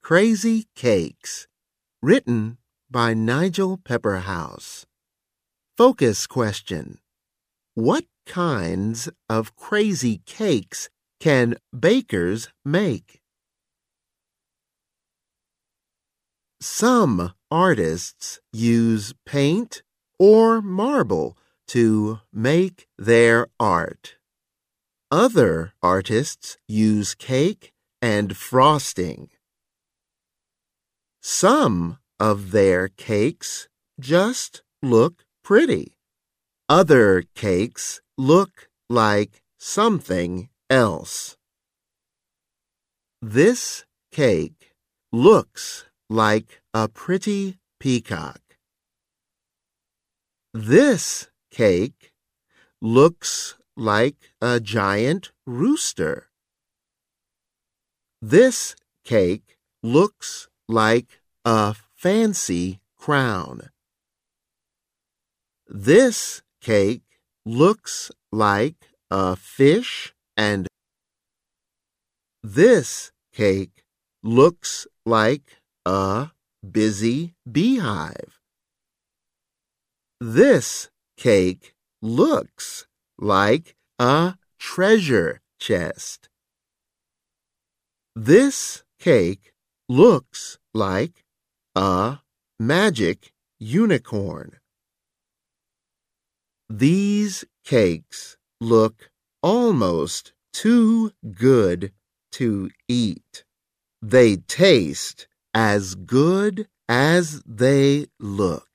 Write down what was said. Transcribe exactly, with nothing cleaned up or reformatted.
Crazy Cakes, written by Nigel Pepperhouse. Focus question. What kinds of crazy cakes can bakers make? Some artists use paint or marble to make their art. Other artists use cake and frosting. Some of their cakes just look pretty. Other cakes look like something else. This cake looks like a pretty peacock. This cake looks like a giant rooster. This cake looks like a fancy crown. This cake looks like a fish and this cake looks like a busy beehive. This cake looks like a treasure chest. This cake looks like a magic unicorn. These cakes look almost too good to eat. They taste as good as they look.